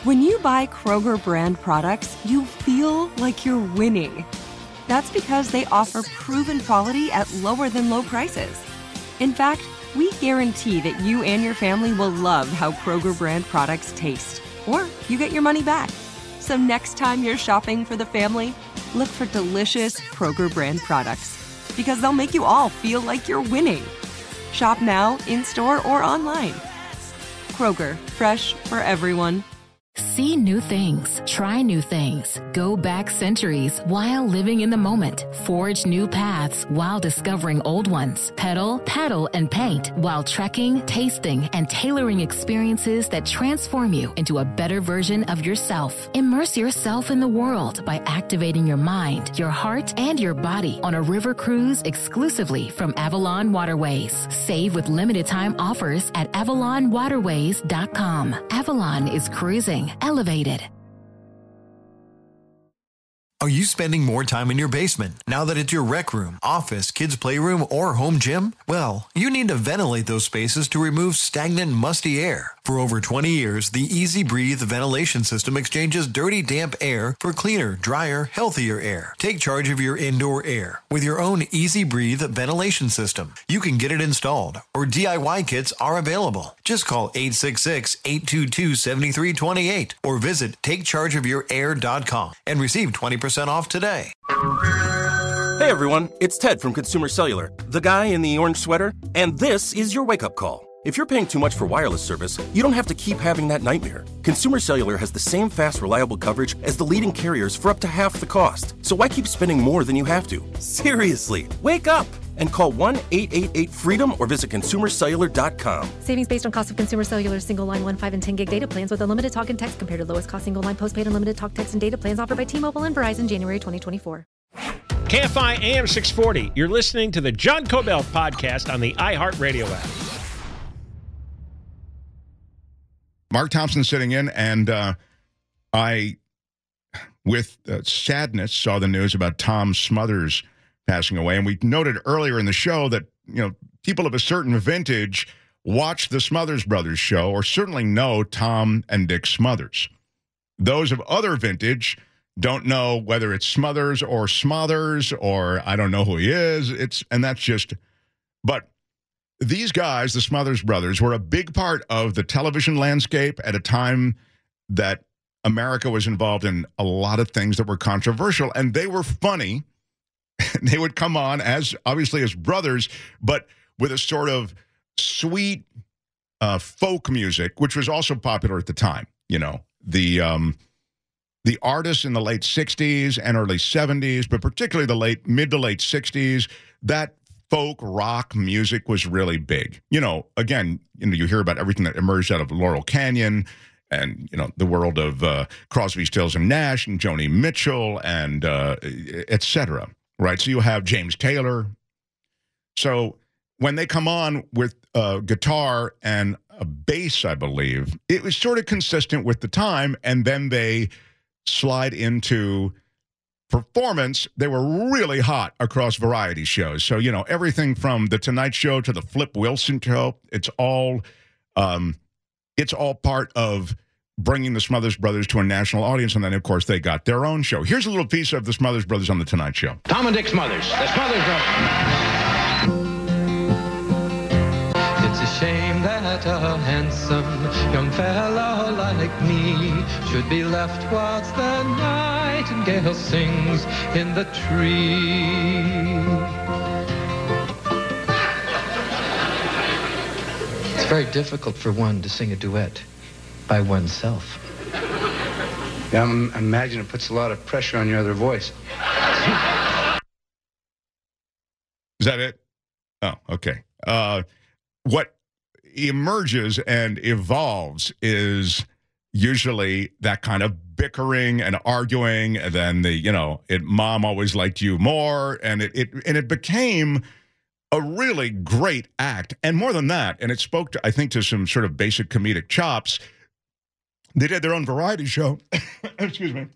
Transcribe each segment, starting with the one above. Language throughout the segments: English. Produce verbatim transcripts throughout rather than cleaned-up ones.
When you buy Kroger brand products, you feel like you're winning. That's because they offer proven quality at lower than low prices. In fact, we guarantee that you and your family will love how Kroger brand products taste, or you get your money back. So next time you're shopping for the family, look for delicious Kroger brand products, because they'll make you all feel like you're winning. Shop now, in-store, or online. Kroger, fresh for everyone. See new things, try new things, go back centuries while living in the moment, forge new paths while discovering old ones, pedal, paddle, and paint while trekking, tasting, and tailoring experiences that transform you into a better version of yourself. Immerse yourself in the world by activating your mind, your heart, and your body on a river cruise exclusively from Avalon Waterways. Save with limited time offers at avalon waterways dot com. Avalon is cruising elevated. Are you spending more time in your basement now that it's your rec room, office, kids' playroom, or home gym? Well, you need to ventilate those spaces to remove stagnant, musty air. For over twenty years, the Easy Breathe ventilation system exchanges dirty, damp air for cleaner, drier, healthier air. Take charge of your indoor air with your own Easy Breathe ventilation system. You can get it installed, or D I Y kits are available. Just call eight six six, eight two two, seven three two eight or visit take charge of your air dot com and receive twenty percent off today. Hey everyone, it's Ted from Consumer Cellular, the guy in the orange sweater, and this is your wake-up call. If you're paying too much for wireless service, you don't have to keep having that nightmare. Consumer Cellular has the same fast, reliable coverage as the leading carriers for up to half the cost. So why keep spending more than you have to? Seriously, wake up and call one eight eight eight freedom or visit consumer cellular dot com. Savings based on cost of Consumer Cellular single line one, five, and ten gig data plans with unlimited talk and text compared to lowest cost single line postpaid unlimited talk, text, and data plans offered by T-Mobile and Verizon January twenty twenty-four. K F I A M six forty. You're listening to the John Cobell podcast on the iHeartRadio app. Mark Thompson sitting in, and uh, I, with uh, sadness, saw the news about Tom Smothers passing away. And we noted earlier in the show that, you know, people of a certain vintage watch the Smothers Brothers show, or certainly know Tom and Dick Smothers. Those of other vintage don't know whether it's Smothers or Smothers, or I don't know who he is. It's and that's just, but these guys, the Smothers Brothers, were a big part of the television landscape at a time that America was involved in a lot of things that were controversial, and they were funny. They would come on as, obviously, as brothers, but with a sort of sweet uh, folk music, which was also popular at the time. You know, the um, the artists in the late sixties and early seventies, but particularly the late mid to late sixties, that folk rock music was really big. You know, again, you know, you hear about everything that emerged out of Laurel Canyon, and, you know, the world of uh, Crosby, Stills, and Nash, and Joni Mitchell, and uh, et cetera. Right? So you have James Taylor. So when they come on with a guitar and a bass, I believe, it was sort of consistent with the time, and then they slide into performance. They were really hot across variety shows. So, you know, everything from The Tonight Show to the Flip Wilson Show, it's all, um, it's all part of bringing the Smothers Brothers to a national audience, and then, of course, they got their own show. Here's a little piece of the Smothers Brothers on The Tonight Show. Tom and Dick Smothers, the Smothers Brothers. It's a shame that a handsome young fellow like me should be left whilst the nightingale sings in the tree. It's very difficult for one to sing a duet by oneself. Yeah, I imagine it puts a lot of pressure on your other voice. Is that it? Oh, okay. Uh, what emerges and evolves is usually that kind of bickering and arguing, and then the, you know, it, mom always liked you more, and it, it and it became a really great act. And more than that, and it spoke to, I think, to some sort of basic comedic chops. They did their own variety show. Excuse me.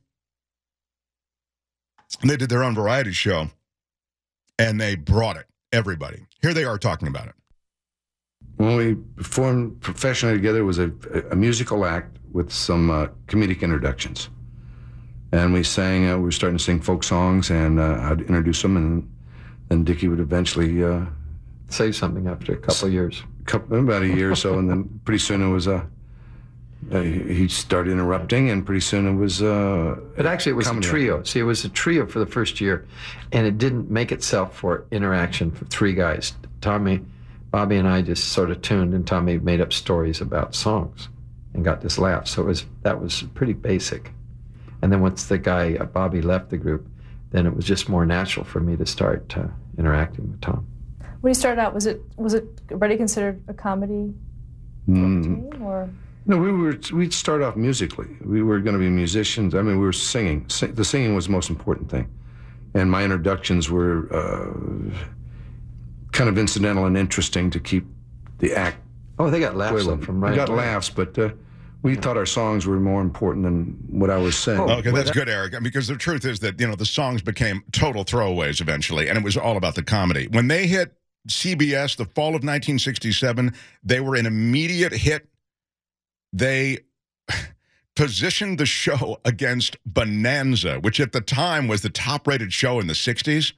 They did their own variety show, and they brought it. Everybody. Here they are talking about it. When we performed professionally together, it was a, a musical act with some uh, comedic introductions. And we sang, uh, we were starting to sing folk songs, and uh, I'd introduce them, and then Dickie would eventually... Uh, say something after a couple of years. Couple, about a year or so, and then pretty soon it was... Uh, uh, he started interrupting, and pretty soon it was... Uh, but actually it was a trio. See, it was a trio for the first year, and it didn't make itself for interaction for three guys. Tommy, Bobby, and I just sort of tuned, and Tommy made up stories about songs and got this laugh. So it was that was pretty basic. And then once the guy, uh, Bobby, left the group, then it was just more natural for me to start uh, interacting with Tom. When you started out, was it was it already considered a comedy mm. team, or? No, we were. We'd start off musically. We were going to be musicians. I mean, we were singing. Sing, the singing was the most important thing, and my introductions were uh, kind of incidental and interesting to keep the act. Oh, they got laughs boiling. from right. We got laughs, but. Uh, We thought our songs were more important than what I was saying. Oh, okay, that's good, Eric. Because the truth is that, you know, the songs became total throwaways eventually, and it was all about the comedy. When they hit C B S, the fall of nineteen sixty-seven, they were an immediate hit. They positioned the show against Bonanza, which at the time was the top-rated show in the sixties,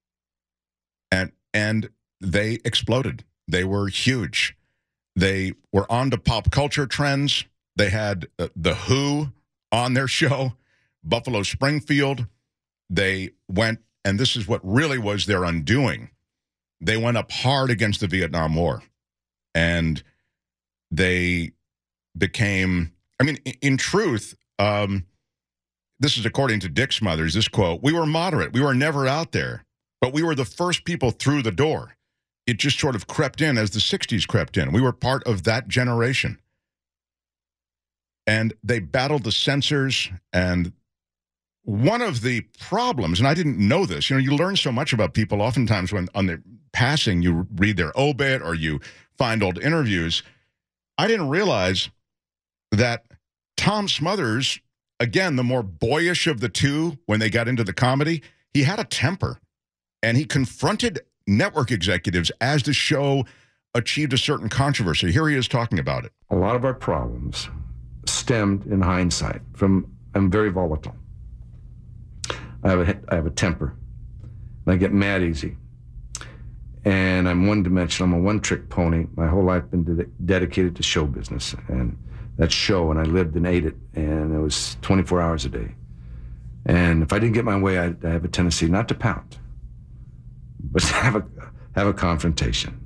and and they exploded. They were huge. They were on to pop culture trends. They had uh, The Who on their show, Buffalo Springfield. They went, and this is what really was their undoing. They went up hard against the Vietnam War. And they became, I mean, in, in truth, um, this is according to Dick Smothers, this quote, "We were moderate. We were never out there, but we were the first people through the door. It just sort of crept in as the sixties crept in. We were part of that generation." And they battled the censors, and one of the problems, and I didn't know this, you know, you learn so much about people oftentimes when on their passing you read their obit or you find old interviews. I didn't realize that Tom Smothers, again, the more boyish of the two when they got into the comedy, he had a temper, and he confronted network executives as the show achieved a certain controversy. Here he is talking about it. A lot of our problems stemmed in hindsight from, I'm very volatile. I have a, I have a temper. And I get mad easy. And I'm one-dimensional. I'm a one-trick pony. My whole life been de- dedicated to show business. And that show, and I lived and ate it. And it was twenty-four hours a day. And if I didn't get my way, I, I have a tendency not to pout, but to have a, have a confrontation.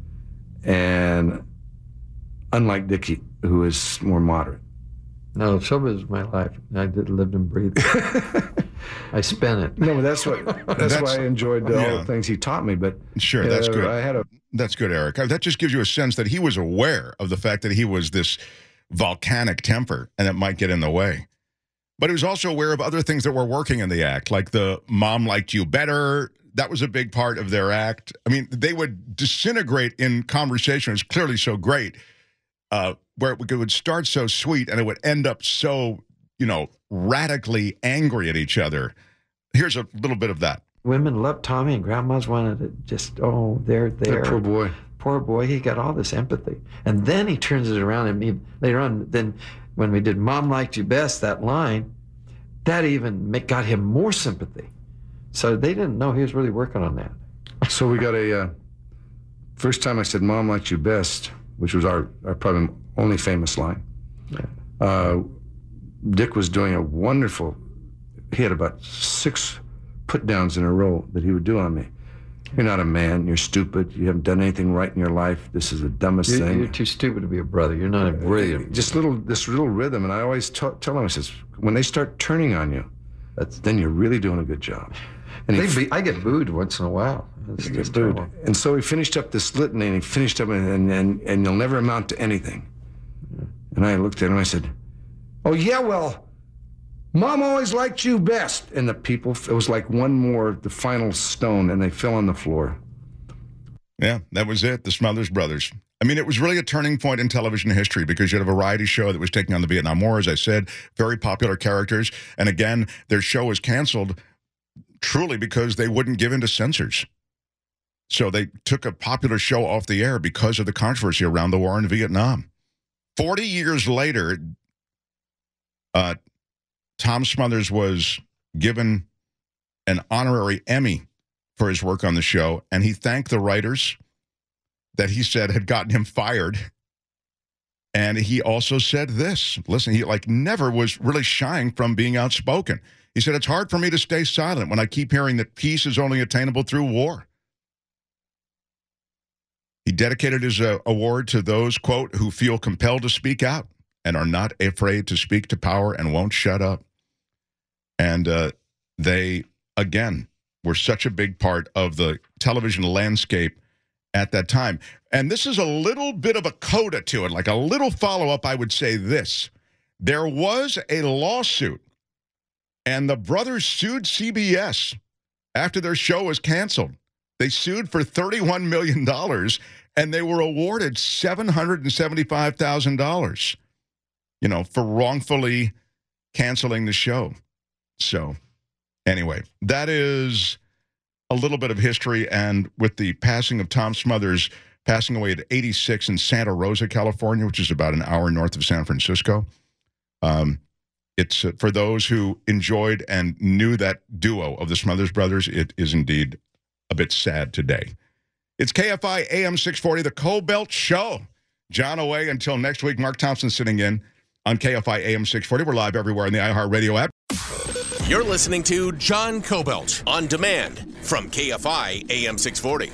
And unlike Dickie, who is more moderate. No, showbiz is my life. I did lived and breathed it. I spent it. No, but that's what. That's, that's why I enjoyed uh, yeah. all the things he taught me. But sure, that's uh, good. I had a. That's good, Eric. That just gives you a sense that he was aware of the fact that he was this volcanic temper, and it might get in the way. But he was also aware of other things that were working in the act, like the "Mom Liked You Better." That was a big part of their act. I mean, they would disintegrate in conversation. It was clearly so great. Uh, where it would start so sweet and it would end up so, you know, radically angry at each other. Here's a little bit of that. Women loved Tommy, and grandmas wanted to just, oh, they're there. Poor boy. Poor boy, he got all this empathy. And then he turns it around, and me, later on, then when we did Mom Liked You Best, that line, that even make, got him more sympathy. So they didn't know he was really working on that. So we got a, uh, first time I said Mom Liked You Best, which was our, our probably only famous line. Yeah. Uh, Dick was doing a wonderful, he had about six put-downs in a row that he would do on me. You're not a man, you're stupid, you haven't done anything right in your life, this is the dumbest you're, thing. You're too stupid to be a brother, you're not a brilliant. Just little, this little rhythm, and I always t- tell him, I says, when they start turning on you, that's, then you're really doing a good job. And they he, be, I get booed once in a while. It's just booed. And so he finished up this litany, and he finished up, and, and, and you'll never amount to anything. And I looked at him, and I said, oh, yeah, well, Mom always liked you best. And the people, it was like one more, the final stone, and they fell on the floor. Yeah, that was it, the Smothers Brothers. I mean, it was really a turning point in television history because you had a variety show that was taking on the Vietnam War, as I said, very popular characters. And again, their show was canceled truly because they wouldn't give in to censors. So they took a popular show off the air because of the controversy around the war in Vietnam. Forty years later, uh, Tom Smothers was given an honorary Emmy for his work on the show, and he thanked the writers that he said had gotten him fired. And he also said this. Listen, he like never was really shying from being outspoken. He said, it's hard for me to stay silent when I keep hearing that peace is only attainable through war. He dedicated his uh, award to those, quote, who feel compelled to speak out and are not afraid to speak to power and won't shut up. And uh, they, again, were such a big part of the television landscape at that time. And this is a little bit of a coda to it, like a little follow-up. I would say this. There was a lawsuit, and the brothers sued C B S after their show was canceled. They sued for thirty-one million dollars, and they were awarded seven hundred seventy-five thousand dollars, you know, for wrongfully canceling the show. So anyway, that is a little bit of history. And with the passing of Tom Smothers, passing away at eighty-six in Santa Rosa, California, which is about an hour north of San Francisco, um, it's uh, for those who enjoyed and knew that duo of the Smothers Brothers, it is indeed a bit sad today. It's K F I A M six forty, the Cobelt Show. John away until next week. Mark Thompson sitting in on K F I A M six forty. We're live everywhere in the iHeartRadio app. You're listening to John Cobelt on demand from K F I A M six forty.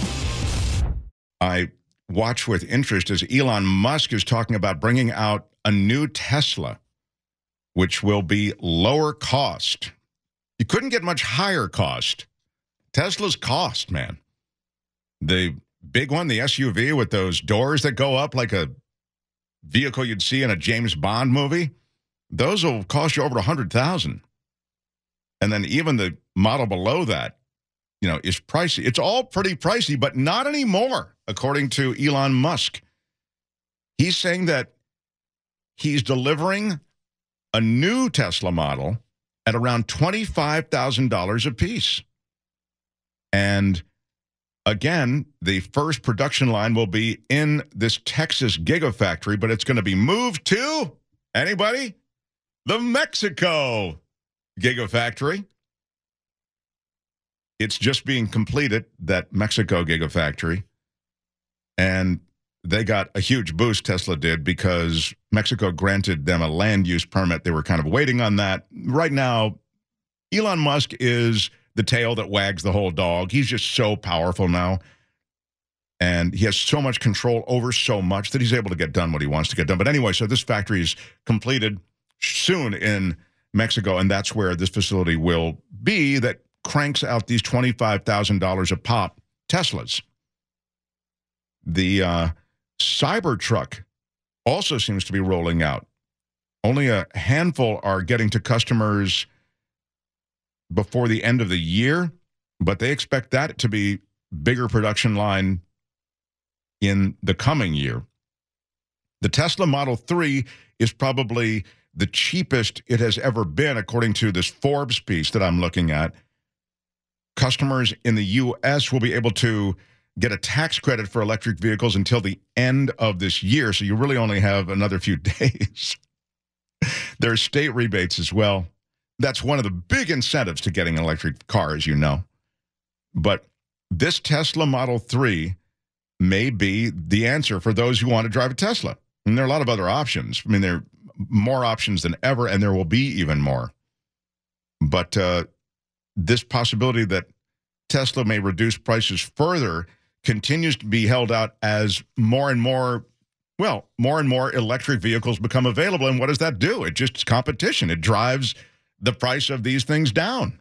I watch with interest as Elon Musk is talking about bringing out a new Tesla, which will be lower cost. You couldn't get much higher cost. Tesla's cost, man. The big one, the S U V with those doors that go up like a vehicle you'd see in a James Bond movie, those will cost you over one hundred thousand dollars. And then even the model below that, you know, is pricey. It's all pretty pricey, but not anymore, according to Elon Musk. He's saying that he's delivering a new Tesla model at around twenty-five thousand dollars a piece. And again, the first production line will be in this Texas Gigafactory, but it's going to be moved to, anybody? The Mexico Gigafactory. It's just being completed, that Mexico Gigafactory. And they got a huge boost, Tesla did, because Mexico granted them a land use permit. They were kind of waiting on that. Right now, Elon Musk is the tail that wags the whole dog. He's just so powerful now. And he has so much control over so much that he's able to get done what he wants to get done. But anyway, so this factory is completed soon in Mexico, and that's where this facility will be that cranks out these twenty-five thousand dollars a pop Teslas. The uh, Cybertruck also seems to be rolling out. Only a handful are getting to customers before the end of the year, but they expect that to be bigger production line in the coming year. The Tesla Model three is probably the cheapest it has ever been, according to this Forbes piece that I'm looking at. Customers in the U S will be able to get a tax credit for electric vehicles until the end of this year, so you really only have another few days. There are state rebates as well. That's one of the big incentives to getting an electric car, as you know. But this Tesla Model three may be the answer for those who want to drive a Tesla. And there are a lot of other options. I mean, there are more options than ever, and there will be even more. But uh, this possibility that Tesla may reduce prices further continues to be held out as more and more, well, more and more electric vehicles become available. And what does that do? It just competition. It drives the price of these things down.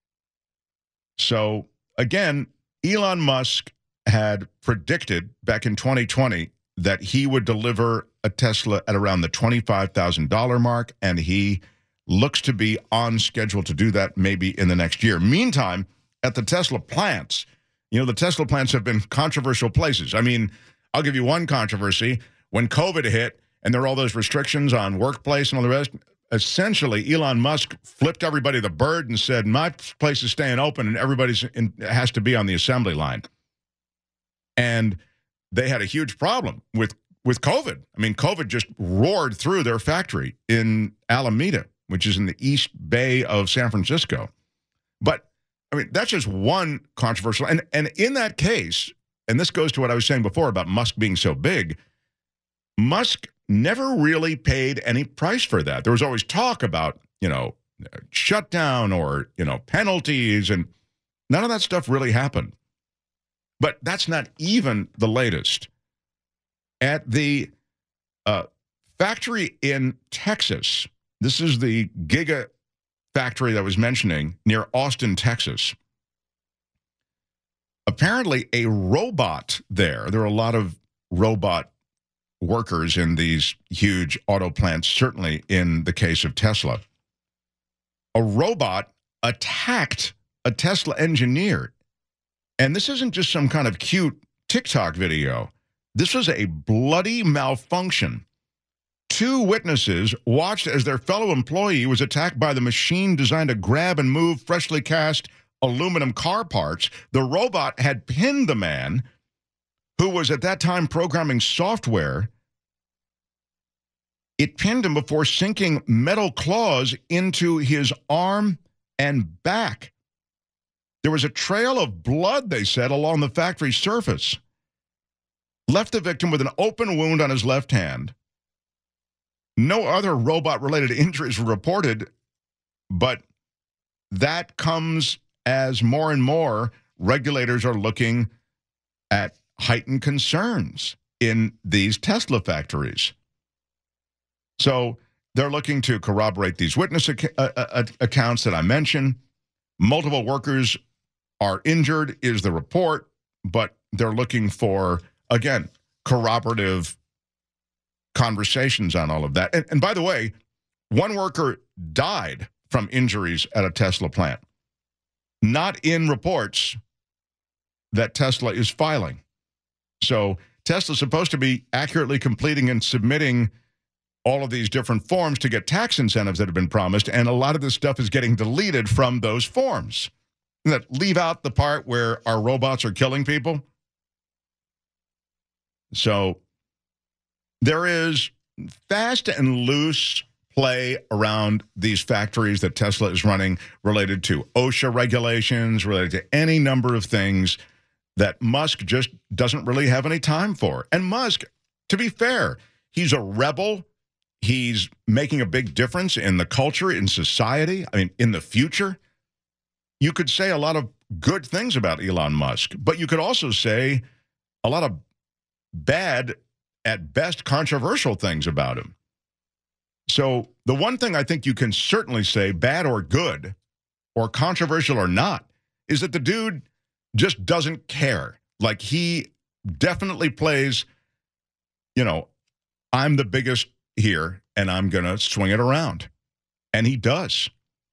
So, again, Elon Musk had predicted back in twenty twenty that he would deliver a Tesla at around the twenty-five thousand dollars mark, and he looks to be on schedule to do that maybe in the next year. Meantime, at the Tesla plants, you know, the Tesla plants have been controversial places. I mean, I'll give you one controversy. When COVID hit and there were all those restrictions on workplace and all the rest, essentially, Elon Musk flipped everybody the bird and said, my place is staying open and everybody has to be on the assembly line. And they had a huge problem with, with COVID. I mean, COVID just roared through their factory in Alameda, which is in the East Bay of San Francisco. But, I mean, that's just one controversial. And, and in that case, and this goes to what I was saying before about Musk being so big, Musk never really paid any price for that. There was always talk about, you know, shutdown or, you know, penalties, and none of that stuff really happened. But that's not even the latest. At the uh, factory in Texas, this is the Giga factory that I was mentioning near Austin, Texas. Apparently, a robot there, there are a lot of robot workers in these huge auto plants, certainly in the case of Tesla. A robot attacked a Tesla engineer. And this isn't just some kind of cute TikTok video. This was a bloody malfunction. Two witnesses watched as their fellow employee was attacked by the machine designed to grab and move freshly cast aluminum car parts. The robot had pinned the man, who was at that time programming software. It pinned him before sinking metal claws into his arm and back. There was a trail of blood, they said, along the factory surface. Left the victim with an open wound on his left hand. No other robot-related injuries were reported, but that comes as more and more regulators are looking at heightened concerns in these Tesla factories. So they're looking to corroborate these witness ac- uh, accounts that I mentioned. Multiple workers are injured is the report, but they're looking for, again, corroborative conversations on all of that. And, and by the way, one worker died from injuries at a Tesla plant. Not in reports that Tesla is filing. So Tesla's supposed to be accurately completing and submitting all of these different forms to get tax incentives that have been promised, and a lot of this stuff is getting deleted from those forms. That leave out the part where our robots are killing people. So there is fast and loose play around these factories that Tesla is running related to OSHA regulations, related to any number of things that Musk just doesn't really have any time for. And Musk, to be fair, he's a rebel. He's making a big difference in the culture, in society, I mean, in the future. You could say a lot of good things about Elon Musk, but you could also say a lot of bad, at best, controversial things about him. So the one thing I think you can certainly say, bad or good, or controversial or not, is that the dude just doesn't care. Like, he definitely plays, you know, I'm the biggest here, and I'm going to swing it around. And he does.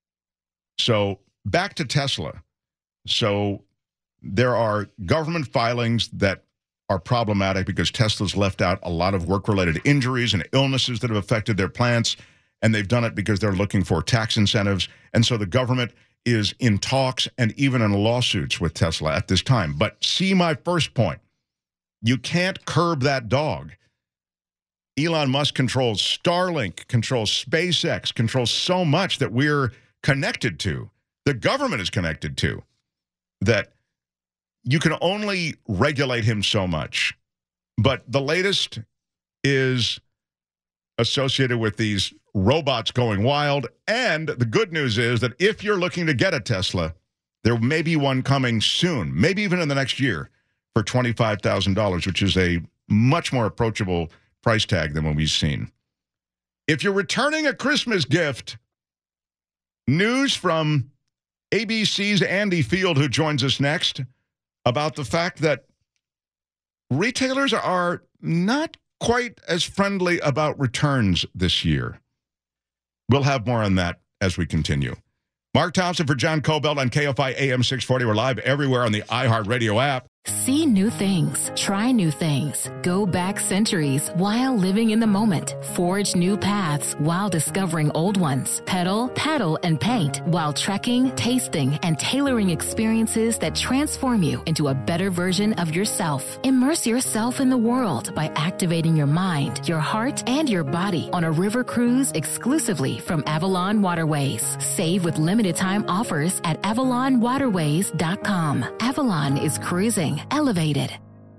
So back to Tesla. So there are government filings that are problematic because Tesla's left out a lot of work-related injuries and illnesses that have affected their plants, and they've done it because they're looking for tax incentives. And so the government is in talks and even in lawsuits with Tesla at this time. But see my first point. You can't curb that dog. Elon Musk controls Starlink, controls SpaceX, controls so much that we're connected to. The government is connected to. That you can only regulate him so much. But the latest is associated with these robots going wild. And the good news is that if you're looking to get a Tesla, there may be one coming soon, maybe even in the next year, for twenty-five thousand dollars, which is a much more approachable price tag than what we've seen. If you're returning a Christmas gift, news from A B C's Andy Field, who joins us next, about the fact that retailers are not quite as friendly about returns this year. We'll have more on that as we continue. Mark Thompson for John Cobelt on K F I A M six forty. We're live everywhere on the iHeartRadio app. See new things, try new things, go back centuries while living in the moment, forge new paths while discovering old ones, pedal, paddle, and paint while trekking, tasting, and tailoring experiences that transform you into a better version of yourself. Immerse yourself in the world by activating your mind, your heart, and your body on a river cruise exclusively from Avalon Waterways. Save with limited time offers at avalon waterways dot com. Avalon is cruising elevated.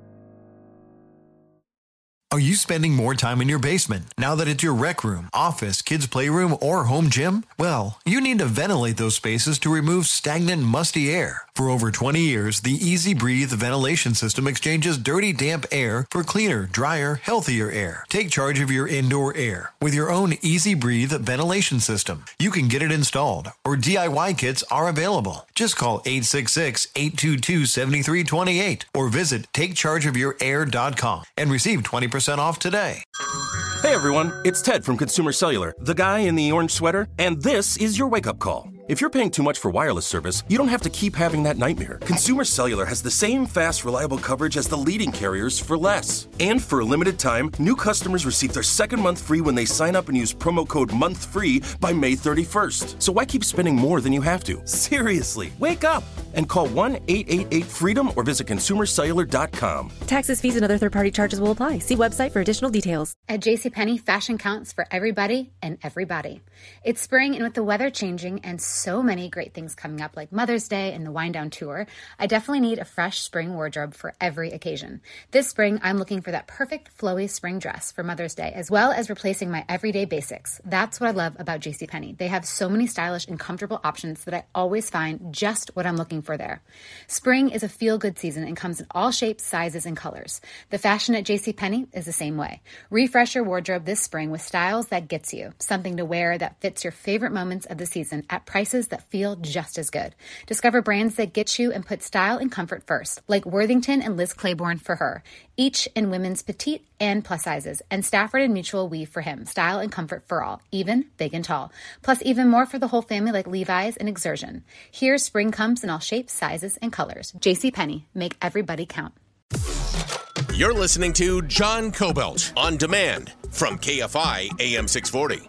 Are you spending more time in your basement now that it's your rec room, office, kids' playroom, or home gym? Well, you need to ventilate those spaces to remove stagnant, musty air. For over twenty years, the Easy Breathe ventilation system exchanges dirty, damp air for cleaner, drier, healthier air. Take charge of your indoor air with your own Easy Breathe ventilation system. You can get it installed, or D I Y kits are available. Just call eight six six, eight two two, seven three two eight or visit take charge of your air dot com and receive twenty percent off today. Hey everyone, it's Ted from Consumer Cellular, the guy in the orange sweater, and this is your wake-up call. If you're paying too much for wireless service, you don't have to keep having that nightmare. Consumer Cellular has the same fast, reliable coverage as the leading carriers for less. And for a limited time, new customers receive their second month free when they sign up and use promo code MONTHFREE by May thirty-first. So why keep spending more than you have to? Seriously, wake up and call one eight eight eight freedom or visit consumer cellular dot com. Taxes, fees, and other third-party charges will apply. See website for additional details. At JCPenney, fashion counts for everybody and everybody. It's spring, and with the weather changing and so many great things coming up like Mother's Day and the Wind Down Tour, I definitely need a fresh spring wardrobe for every occasion. This spring, I'm looking for that perfect flowy spring dress for Mother's Day, as well as replacing my everyday basics. That's what I love about JCPenney. They have so many stylish and comfortable options that I always find just what I'm looking for there. Spring is a feel-good season and comes in all shapes, sizes, and colors. The fashion at JCPenney is the same way. Refresh your wardrobe this spring with styles that gets you, something to wear that fits your favorite moments of the season at prices that feel just as good. Discover brands that get you and put style and comfort first, like Worthington and Liz Claiborne for her, each in women's petite and plus sizes, and Stafford and Mutual Weave for him, style and comfort for all, even big and tall. Plus even more for the whole family like Levi's and Exertion. Here, spring comes in all shapes, sizes, and colors. JCPenney, make everybody count. You're listening to John Cobelt on demand from K F I A M six forty.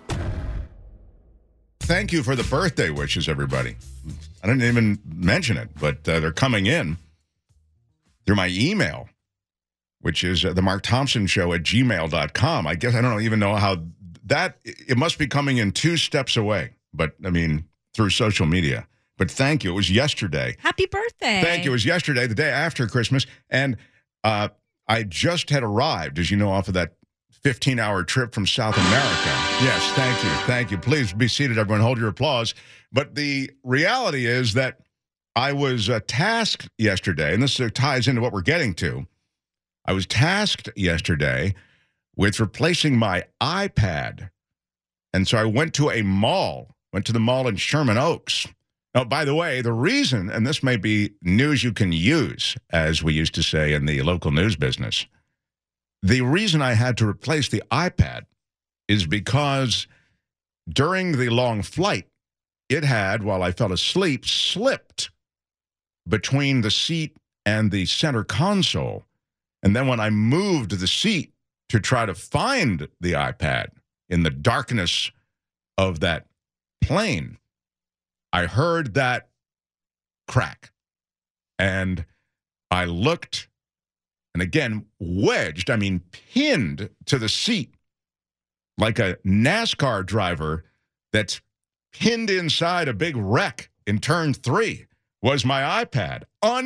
Thank you for the birthday wishes, everybody. I didn't even mention it, but uh, they're coming in through my email, which is uh, the Mark Thompson Show at gmail dot com. I guess I don't even know how that, it must be coming in two steps away, but I mean, through social media. But thank you. It was yesterday. Happy birthday. Thank you. It was yesterday, the day after Christmas. And uh, I just had arrived, as you know, off of that fifteen-hour trip from South America. Yes, thank you. Thank you. Please be seated, everyone. Hold your applause. But the reality is that I was uh, tasked yesterday, and this uh, ties into what we're getting to. I was tasked yesterday with replacing my iPad. And so I went to a mall, went to the mall in Sherman Oaks. Now, by the way, the reason, and this may be news you can use, as we used to say in the local news business, the reason I had to replace the iPad is because during the long flight, it had, while I fell asleep, slipped between the seat and the center console. And then when I moved the seat to try to find the iPad in the darkness of that plane, I heard that crack. And I looked, and again, wedged, I mean, pinned to the seat like a NASCAR driver that's pinned inside a big wreck in turn three was my iPad.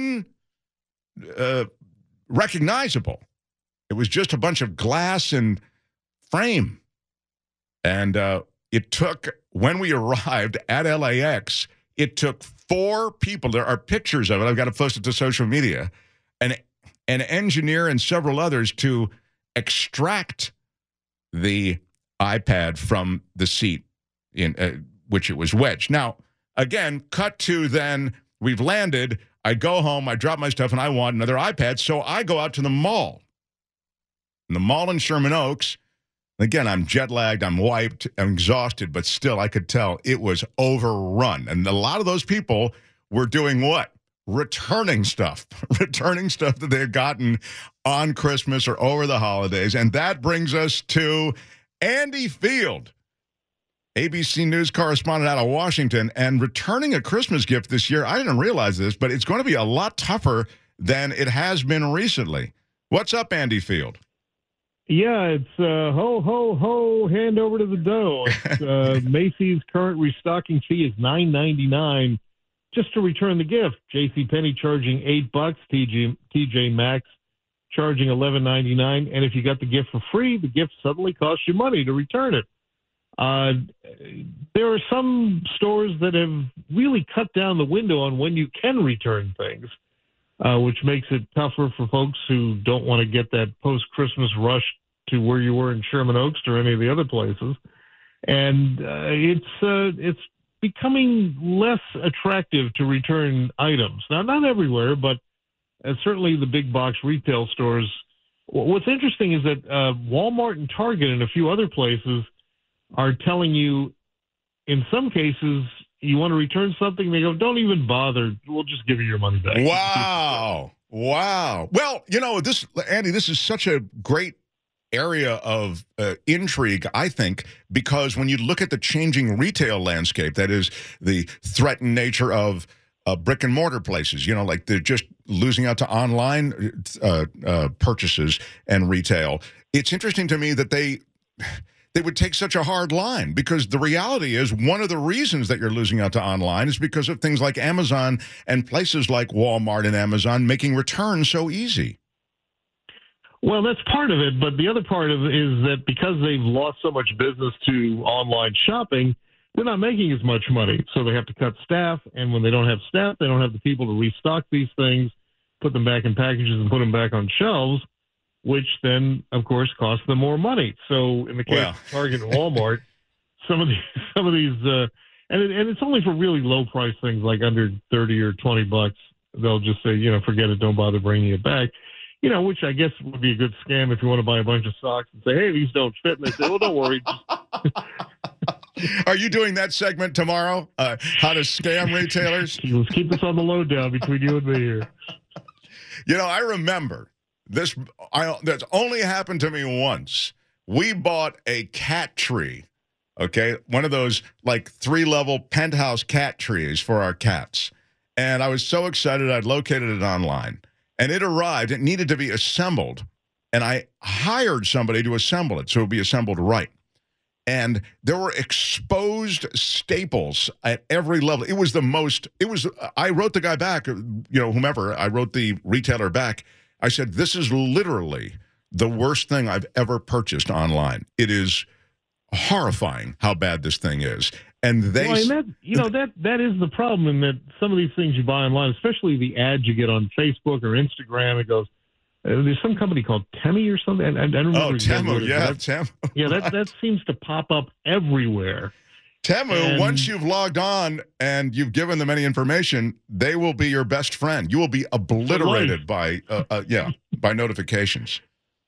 Unrecognizable. Uh, it was just a bunch of glass and frame. And uh, it took, when we arrived at L A X, it took four people. There are pictures of it. I've got to post it to social media. And an engineer and several others to extract the iPad from the seat in uh, which it was wedged. Now, again, cut to then we've landed. I go home, I drop my stuff, and I want another iPad. So I go out to the mall. And the mall in Sherman Oaks. Again, I'm jet lagged, I'm wiped, I'm exhausted, but still I could tell it was overrun. And a lot of those people were doing what? returning stuff, returning stuff that they've gotten on Christmas or over the holidays. And that brings us to Andy Field, A B C News correspondent out of Washington, and returning a Christmas gift this year. I didn't realize this, but it's going to be a lot tougher than it has been recently. What's up, Andy Field? Yeah, it's uh, ho, ho, ho, hand over to the dough. It's, uh, Macy's current restocking fee is nine ninety-nine just to return the gift. JCPenney charging eight bucks, T J, T J Maxx charging eleven ninety-nine, and if you got the gift for free, the gift suddenly costs you money to return it. Uh, there are some stores that have really cut down the window on when you can return things, uh, which makes it tougher for folks who don't want to get that post-Christmas rush to where you were in Sherman Oaks or any of the other places. And uh, it's uh, it's becoming less attractive to return items. Now, not everywhere, but uh, certainly the big box retail stores. What's interesting is that uh, Walmart and Target and a few other places are telling you, in some cases, you want to return something, they go, don't even bother. We'll just give you your money back. Wow. Wow. Well, you know, this, Andy, this is such a great area of uh, intrigue, I think, because when you look at the changing retail landscape, that is the threatened nature of uh, brick and mortar places, you know, like they're just losing out to online uh, uh, purchases and retail. It's interesting to me that they... they would take such a hard line, because the reality is one of the reasons that you're losing out to online is because of things like Amazon and places like Walmart and Amazon making returns so easy. Well, that's part of it, but the other part of it is that because they've lost so much business to online shopping, they're not making as much money, so they have to cut staff, and when they don't have staff, they don't have the people to restock these things, put them back in packages and put them back on shelves, which then, of course, costs them more money. So in the case well. of Target and Walmart, some of these, some of these, uh, and it, and it's only for really low price things like under thirty or twenty bucks. They'll just say, you know, forget it, don't bother bringing it back. You know, which I guess would be a good scam if you want to buy a bunch of socks and say, hey, these don't fit. And they say, well, don't worry. Are you doing that segment tomorrow? Uh, how to scam retailers? Let's keep this on the lowdown between you and me here. You know, I remember. This I, that's only happened to me once. We bought a cat tree, okay, one of those like three-level penthouse cat trees for our cats. And I was so excited I'd located it online. And it arrived. It needed to be assembled. And I hired somebody to assemble it so it would be assembled right. And there were exposed staples at every level. It was the most, it was, I wrote the guy back, you know, whomever, I wrote the retailer back. I said, this is literally the worst thing I've ever purchased online. It is horrifying how bad this thing is. And they, well, and that, you know, that that is the problem, in that some of these things you buy online, especially the ads you get on Facebook or Instagram, it goes, uh, there's some company called Temu or something. I, I don't remember. Oh, exactly Temu, yeah, that, Temu. Yeah, that, that seems to pop up everywhere. Temu, and once you've logged on and you've given them any information, they will be your best friend. You will be obliterated by, uh, uh, yeah, by notifications.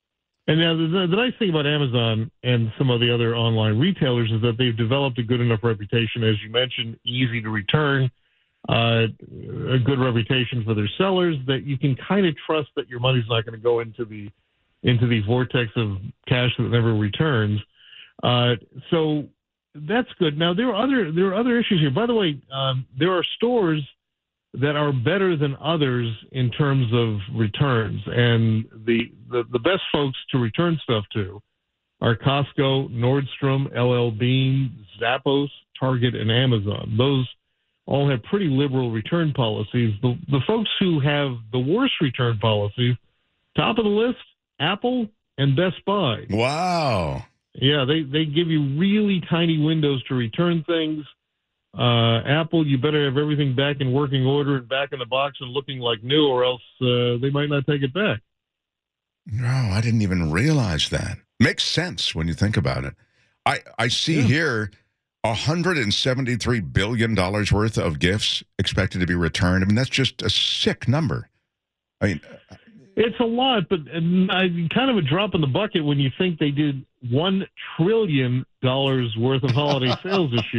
And now the, the nice thing about Amazon and some of the other online retailers is that they've developed a good enough reputation, as you mentioned, easy to return, uh, a good reputation for their sellers, that you can kind of trust that your money's not going to go into the into the vortex of cash that never returns. Uh, so. That's good. Now there are other there are other issues here. By the way, um, there are stores that are better than others in terms of returns, and the, the the best folks to return stuff to are Costco, Nordstrom, L L Bean, Zappos, Target, and Amazon. Those all have pretty liberal return policies. The the folks who have the worst return policies, top of the list, Apple and Best Buy. Wow. Yeah, they, they give you really tiny windows to return things. Uh, Apple, you better have everything back in working order and back in the box and looking like new, or else uh, they might not take it back. No, I didn't even realize that. Makes sense when you think about it. I, I see yeah. here one hundred seventy-three billion dollars worth of gifts expected to be returned. I mean, that's just a sick number. I mean... It's a lot, but kind of a drop in the bucket when you think they did one trillion dollars worth of holiday sales this year.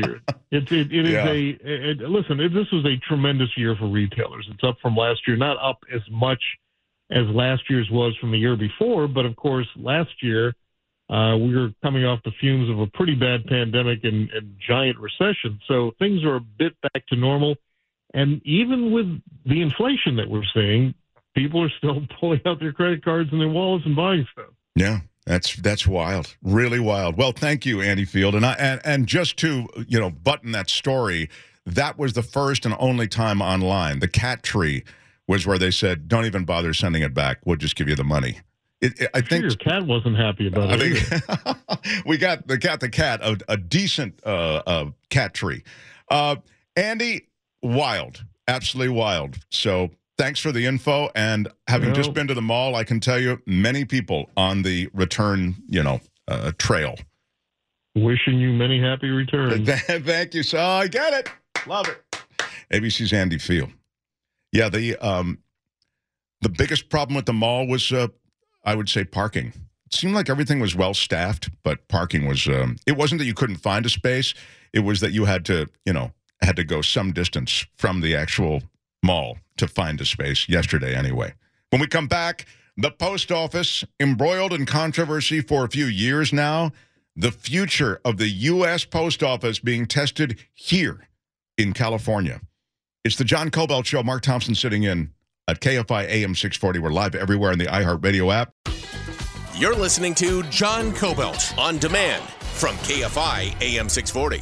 It, it, it is Yeah. a it, listen. It, this was a tremendous year for retailers. It's up from last year, not up as much as last year's was from the year before, but of course, last year uh, we were coming off the fumes of a pretty bad pandemic and, and giant recession. So things are a bit back to normal, and even with the inflation that we're seeing, people are still pulling out their credit cards and their wallets and buying stuff. Yeah. That's that's wild, really wild. Well, thank you, Andy Field, and I and, and just to you know button that story, that was the first and only time online. The cat tree was where they said, "Don't even bother sending it back. We'll just give you the money." It, it, I think your cat wasn't happy about I it. think we got the got the cat a, a decent uh, uh, cat tree. Uh, Andy, wild, absolutely wild. So. Thanks for the info, and having well, just been to the mall, I can tell you many people on the return, you know, uh, trail. Wishing you many happy returns. Thank you. So I get it. Love it. A B C's Andy Field. Yeah, the um, the biggest problem with the mall was, uh, I would say, parking. It seemed like everything was well staffed, but parking was. Um, it wasn't that you couldn't find a space; it was that you had to, you know, had to go some distance from the actual mall to find a space yesterday anyway. When we come back, the post office, embroiled in controversy for a few years now, the future of the U S post office being tested here in California. It's the John Cobelt Show. Mark Thompson sitting in at K F I A M six forty. We're live everywhere in the iHeartRadio app. You're listening to John Cobelt on demand from K F I A M six forty.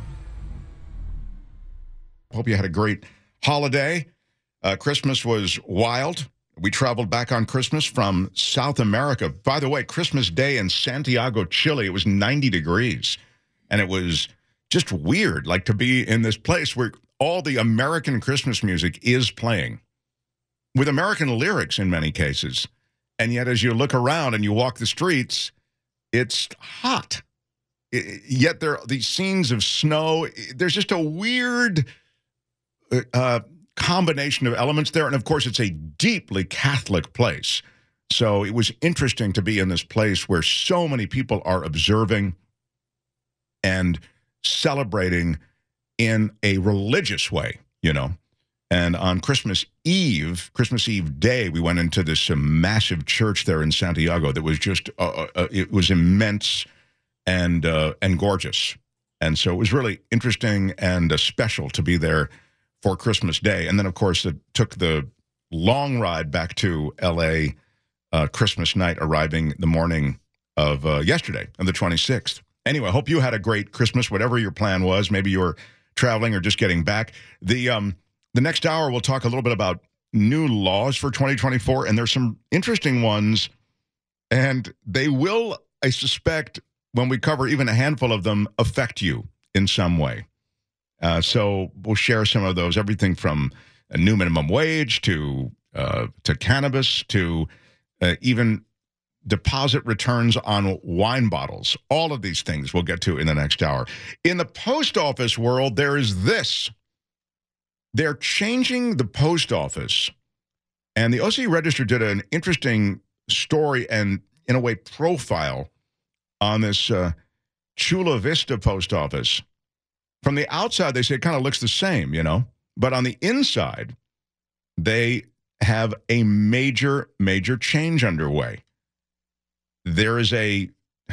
Hope you had a great holiday. Uh, Christmas was wild. We traveled back on Christmas from South America. By the way, Christmas Day in Santiago, Chile, it was ninety degrees. And it was just weird, like to be in this place where all the American Christmas music is playing with American lyrics in many cases. And yet, as you look around and you walk the streets, it's hot. It, yet there are these scenes of snow. There's just a weird uh, combination of elements there. And of course, it's a deeply Catholic place. So it was interesting to be in this place where so many people are observing and celebrating in a religious way, you know. And on Christmas Eve, Christmas Eve day, we went into this uh, massive church there in Santiago that was just, uh, uh, it was immense and uh, and gorgeous. And so it was really interesting and uh, special to be there for Christmas Day. And then, of course, it took the long ride back to L A uh, Christmas night, arriving the morning of uh, yesterday, on the twenty-sixth. Anyway, I hope you had a great Christmas, whatever your plan was. Maybe you were traveling or just getting back. The um, the next hour, we'll talk a little bit about new laws for twenty twenty-four, and there's some interesting ones, and they will, I suspect, when we cover even a handful of them, affect you in some way. Uh, so we'll share some of those, everything from a new minimum wage to uh, to cannabis to uh, even deposit returns on wine bottles. All of these things we'll get to in the next hour. In the post office world, there is this. They're changing the post office. And the O C Register did an interesting story and, in a way, profile on this uh, Chula Vista post office. From the outside, they say it kind of looks the same, you know. But on the inside, they have a major, major change underway. There is a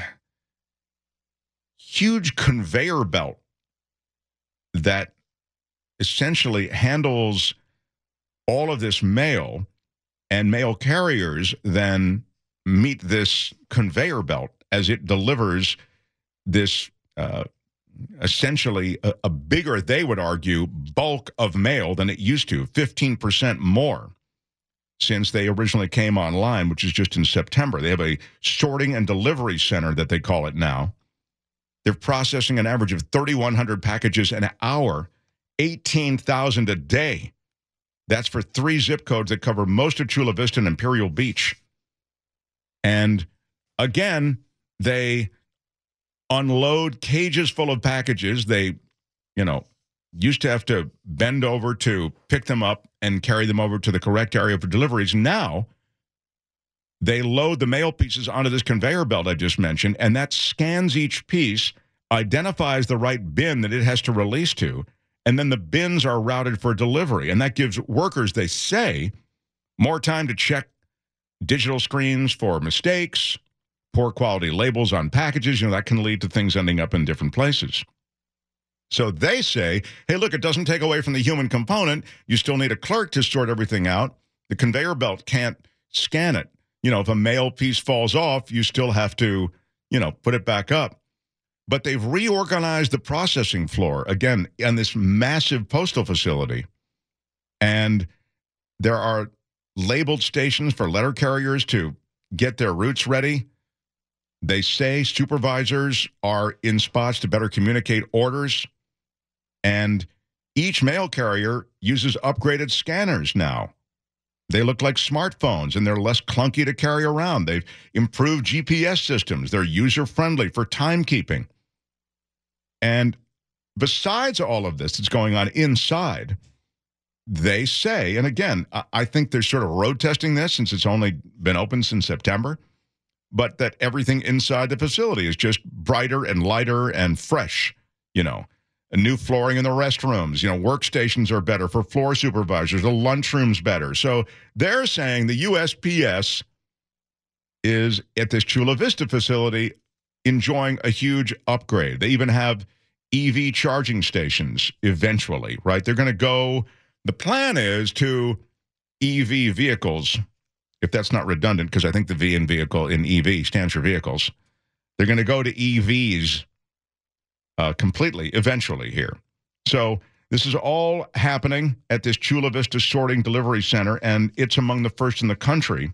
huge conveyor belt that essentially handles all of this mail, and mail carriers then meet this conveyor belt as it delivers this uh, essentially a, a bigger, they would argue, bulk of mail than it used to, fifteen percent more since they originally came online, which is just in September. They have a sorting and delivery center that they call it now. They're processing an average of thirty-one hundred packages an hour, eighteen thousand a day. That's for three zip codes that cover most of Chula Vista and Imperial Beach. And again, they unload cages full of packages. They, you know, used to have to bend over to pick them up and carry them over to the correct area for deliveries. Now, they load the mail pieces onto this conveyor belt I just mentioned, and that scans each piece identifies the right bin that it has to release to, and then the bins are routed for delivery. And that gives workers, they say, more time to check digital screens for mistakes, poor quality labels on packages. You know, that can lead to things ending up in different places. So they say, hey, look, it doesn't take away from the human component. You still need a clerk to sort everything out. The conveyor belt can't scan it. You know, if a mail piece falls off, you still have to, you know, put it back up. But they've reorganized the processing floor, again, on this massive postal facility. And there are labeled stations for letter carriers to get their routes ready. They say supervisors are in spots to better communicate orders. And each mail carrier uses upgraded scanners now. They look like smartphones, and they're less clunky to carry around. They've improved G P S systems. They're user-friendly for timekeeping. And besides all of this that's going on inside, they say, and again, I think they're sort of road testing this since it's only been open since September, but that everything inside the facility is just brighter and lighter and fresh, you know. A new flooring in the restrooms, you know, workstations are better for floor supervisors, the lunchroom's better. So they're saying the U S P S is at this Chula Vista facility enjoying a huge upgrade. They even have E V charging stations eventually, right? They're going to go, the plan is to E V vehicles, if that's not redundant, because I think the V in vehicle in E V stands for vehicles. They're going to go to E Vs uh, completely eventually here. So this is all happening at this Chula Vista Sorting Delivery Center, and it's among the first in the country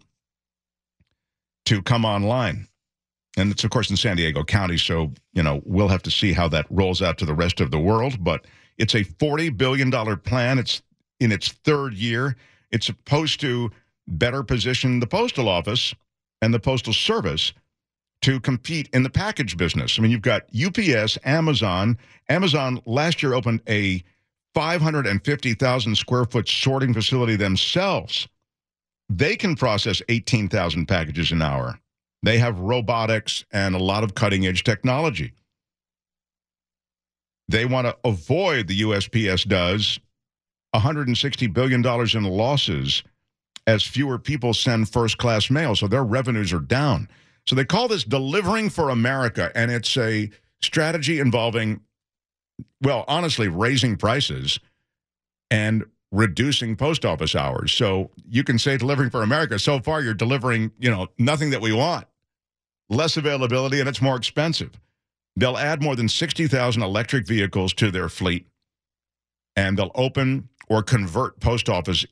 to come online. And it's, of course, in San Diego County, so, you know, we'll have to see how that rolls out to the rest of the world. But it's a forty billion dollars plan. It's in its third year. It's supposed to better position the Postal Office and the Postal Service to compete in the package business. I mean, you've got U P S, Amazon. Amazon last year opened a five hundred fifty thousand square foot sorting facility themselves. They can process eighteen thousand packages an hour. They have robotics and a lot of cutting-edge technology. They want to avoid, the U S P S does, one hundred sixty billion dollars in losses as fewer people send first-class mail, so their revenues are down. So they call this Delivering for America, and it's a strategy involving, well, honestly, raising prices and reducing post office hours. So you can say Delivering for America. So far, you're delivering, you know, nothing that we want. Less availability, and it's more expensive. They'll add more than sixty thousand electric vehicles to their fleet, and they'll open or convert post office,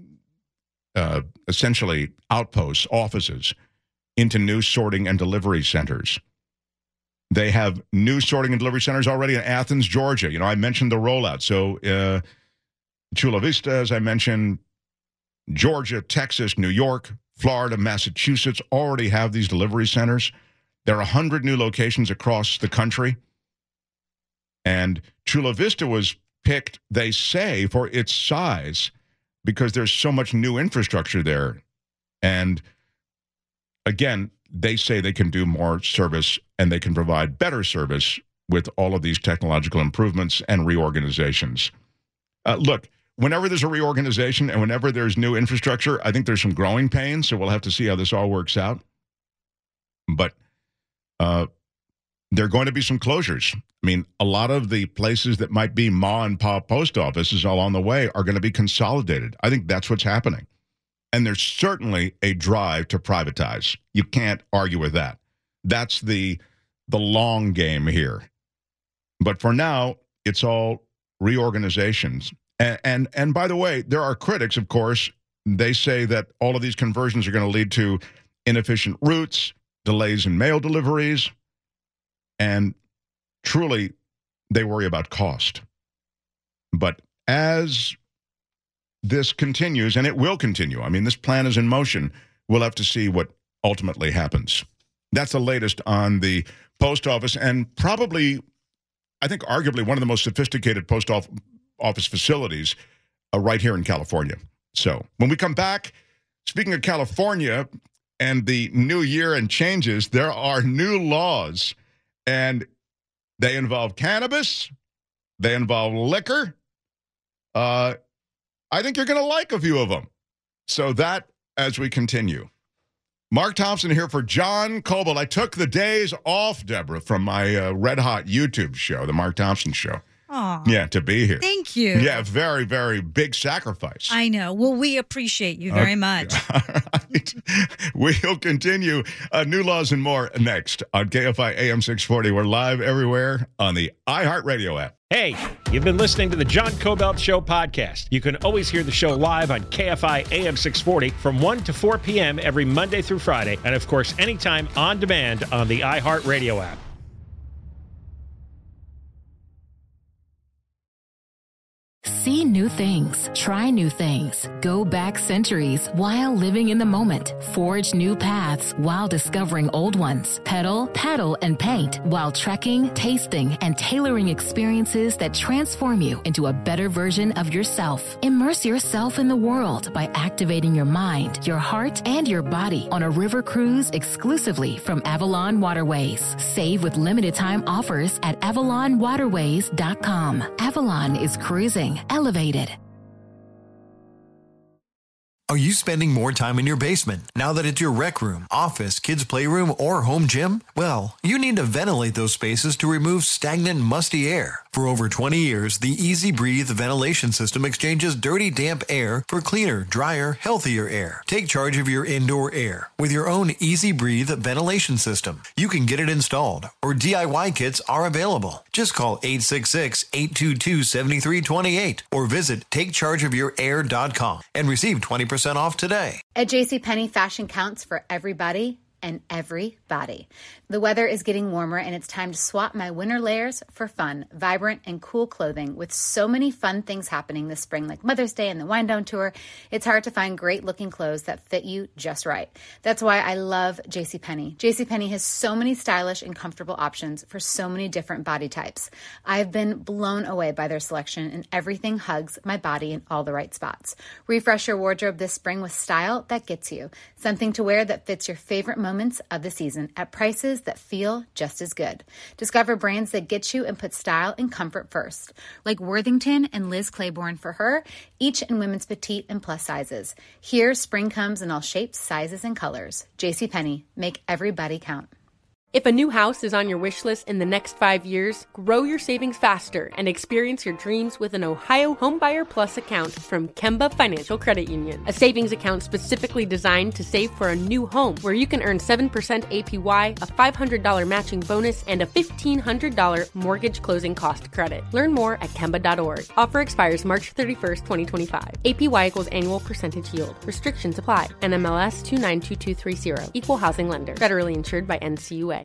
uh, essentially outposts, offices, into new sorting and delivery centers. They have new sorting and delivery centers already in Athens, Georgia. You know, I mentioned the rollout. So uh, Chula Vista, as I mentioned, Georgia, Texas, New York, Florida, Massachusetts already have these delivery centers. There are one hundred new locations across the country. And Chula Vista was picked, they say, for its size because there's so much new infrastructure there. And again, they say they can do more service and they can provide better service with all of these technological improvements and reorganizations. Uh, look, whenever there's a reorganization and whenever there's new infrastructure, I think there's some growing pains, so we'll have to see how this all works out. But uh, there are going to be some closures. I mean, a lot of the places that might be ma and pa post offices along the way are going to be consolidated. I think that's what's happening. And there's certainly a drive to privatize. You can't argue with that. That's the the long game here. But for now, it's all reorganizations. And, and, and by the way, there are critics, of course. They say that all of these conversions are going to lead to inefficient routes, delays in mail deliveries, and truly, they worry about cost. But as this continues, and it will continue, I mean, this plan is in motion, we'll have to see what ultimately happens. That's the latest on the post office, and probably, I think, arguably one of the most sophisticated post office facilities uh, right here in California. So when we come back, speaking of California and the new year and changes, there are new laws, and They involve cannabis. They involve liquor. Uh, I think you're going to like a few of them. So that as we continue. Mark Thompson here for John Cobalt. I took the days off, Deborah, from my uh, Red Hot YouTube show, the Mark Thompson Show. Aw. Yeah, to be here. Thank you. Yeah, very, very big sacrifice. I know. Well, we appreciate you very Okay. much. All right. We'll continue uh, New Laws and more next on K F I A M six forty. We're live everywhere on the iHeartRadio app. Hey, you've been listening to the John Cobalt Show podcast. You can always hear the show live on K F I A M six forty from one to four p.m. every Monday through Friday. And, of course, anytime on demand on the iHeartRadio app. See new things, try new things, go back centuries while living in the moment, forge new paths while discovering old ones, pedal, paddle, and paint while trekking, tasting, and tailoring experiences that transform you into a better version of yourself. Immerse yourself in the world by activating your mind, your heart, and your body on a river cruise exclusively from Avalon Waterways. Save with limited time offers at avalon waterways dot com. Avalon is cruising elevated. Are you spending more time in your basement now that it's your rec room, office, kids' playroom, or home gym? Well, you need to ventilate those spaces to remove stagnant, musty air. For over twenty years, the Easy Breathe ventilation system exchanges dirty, damp air for cleaner, drier, healthier air. Take charge of your indoor air with your own Easy Breathe ventilation system. You can get it installed, or D I Y kits are available. Just call eight six six, eight two two, seven three two eight or visit take charge of your air dot com and receive twenty percent off today. At JCPenney, fashion counts for everybody and everybody. The weather is getting warmer and it's time to swap my winter layers for fun, vibrant, and cool clothing. With so many fun things happening this spring, like Mother's Day and the Wind Down Tour, it's hard to find great looking clothes that fit you just right. That's why I love JCPenney. JCPenney has so many stylish and comfortable options for so many different body types. I've been blown away by their selection, and everything hugs my body in all the right spots. Refresh your wardrobe this spring with style that gets you. Something to wear that fits your favorite moments of the season at prices that feel just as good. Discover brands that get you and put style and comfort first, like Worthington and Liz Claiborne for her, each in women's petite and plus sizes. Here, spring comes in all shapes, sizes, and colors. JCPenney, make everybody count. If a new house is on your wish list in the next five years, grow your savings faster and experience your dreams with an Ohio Homebuyer Plus account from Kemba Financial Credit Union. A savings account specifically designed to save for a new home, where you can earn seven percent A P Y, a five hundred dollars matching bonus, and a fifteen hundred dollars mortgage closing cost credit. Learn more at kemba dot org. Offer expires March thirty-first, twenty twenty-five. A P Y equals annual percentage yield. Restrictions apply. N M L S two nine two two three zero. Equal housing lender. Federally insured by N C U A.